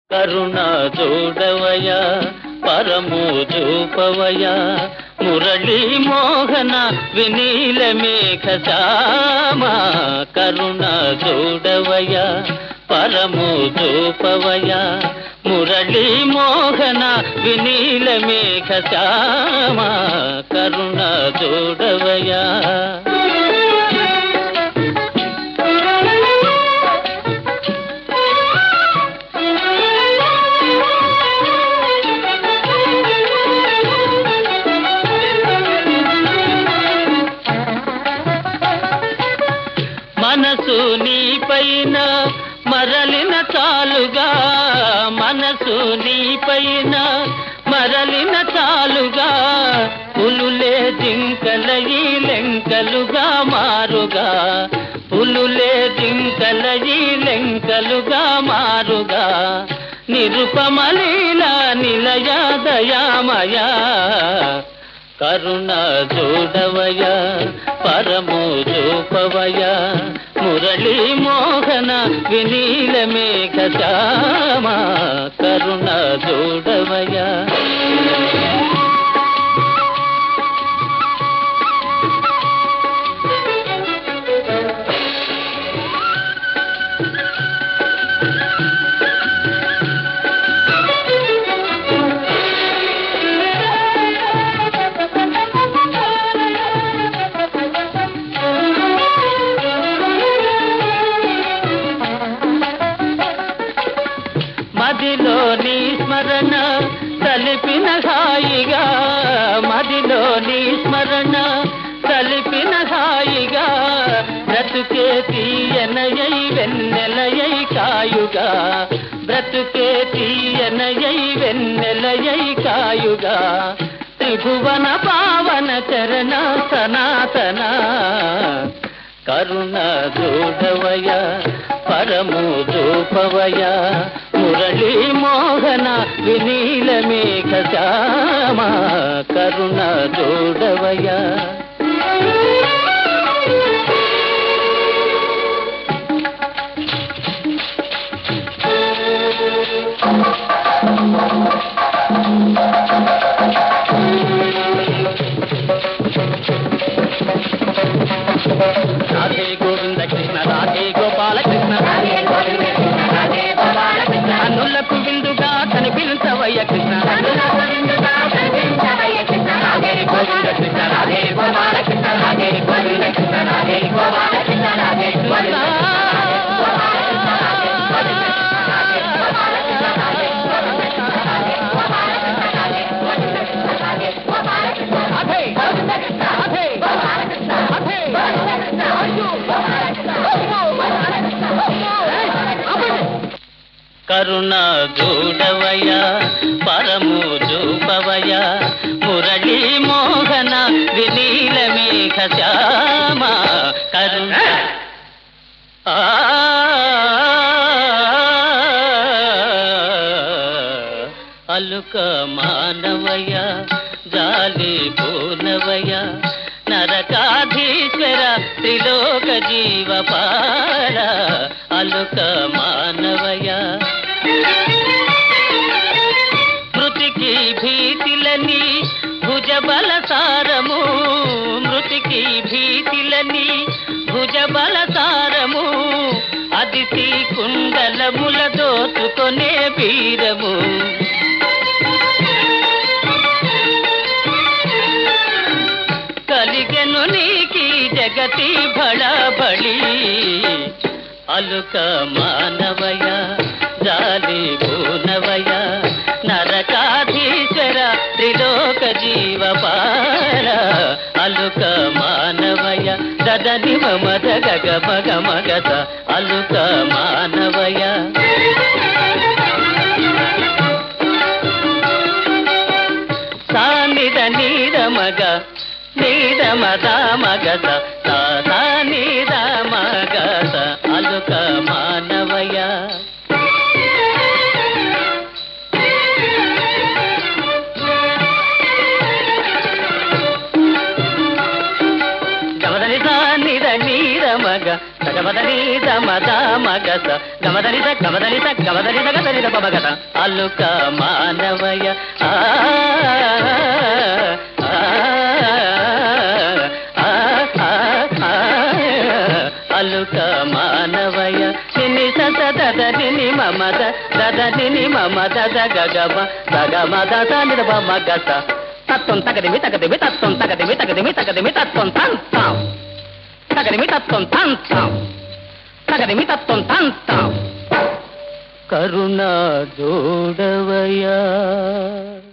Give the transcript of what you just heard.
కరుణ చూడవయ పరము చూపవయ మురళీ మోహన వినీల మేఘ శ్యామ కరుణ చూడవయ పరము చూపవయ మురళీ మోహన వినీల మేఘ శ్యామ కరుణ చూడవయ మనసు నీ పైన మరలిన చాలుగా మనసు నీ పైన మరలిన చాలుగా పులులే జింకలయి లెంకలుగా మారుగా పులులే జింకలయి లెంకలుగా మారుగా నిరుపమలీల నిలయ దయామయ కరుణ చూడవయ పరము చూపవయ మురళీ మోహన వినీల మేఘ శ్యామ కరుణ చూడవయ మదిలో నీ స్మరణ తలిపిన హాయిగా మదిలో నీ స్మరణ తలిపిన హాయిగా బ్రతుకే తీయనయై వెన్నెలయై కాయుగా బ్రతుకే తీయనయై వెన్నెలయై కాయుగా త్రిభువన పావన చరణ సనాతన కరుణ చూడవయ పరము చూపవయ మురళీ మోహన వినీల మేఘ శ్యామ కరుణ చూడవయ రాధే గోవింద కృష్ణ రాధే గోపాల కృష్ణ రాధే గోవింద కృష్ణ రాధే గోపాల కృష్ణ అన్నులకు విందుగా కనిపించవయ్య కృష్ణ అన్నులకు విందుగా కనిపించవయ్య కృష్ణ రాధే గోవింద కృష్ణ రాధే గోపాల కృష్ణ రాధే గోవింద కృష్ణ రాధే గోపాల కృష్ణ రాధే గోవింద కరుణ చూడవయ పరము చూపవయ మురళీ మోహన వినీల మేఘ శ్యామ కరుణ అలుక మానవయ జాలి పూనవయ నరకాధీశ్వర త్రిలోక జీవపాల అలుక మానవయ మృతికి భీతిలని భుజబల సారము మృతికి భీతిలని భుజబల సారము అదితి కుండలముల దోచుకొనే వీరము కలిగెను నీకి జగతి బళబళి అలుక మానవయ జాలి పూనవయ నరకాధీశ్వర త్రిలోక జీవపాల అలుక మానవయ దదని మమద గగ మగ మగత అలుక మానవయ సానిద నీద మగ నీద మద మగత తా నీద మగత అలుక మానవయ గమదని సానిద నీద మగ గమదని దమద మగస గమదని గమదని గమదని గదని పమగత అల్లుక మానవయ అల్లుక మానవయ నిని సద నిని మమద దద నిని మమద గగమ గగమ దద నిరమ మగస తత్వం తగదిమి తగదిమి తత్వం తగదిమి తగదిమి తగదిమి తత్వం తంతం తగదిమి తత్వం తంతం తగదిమి తత్వం తంతం కరుణ జోడవయ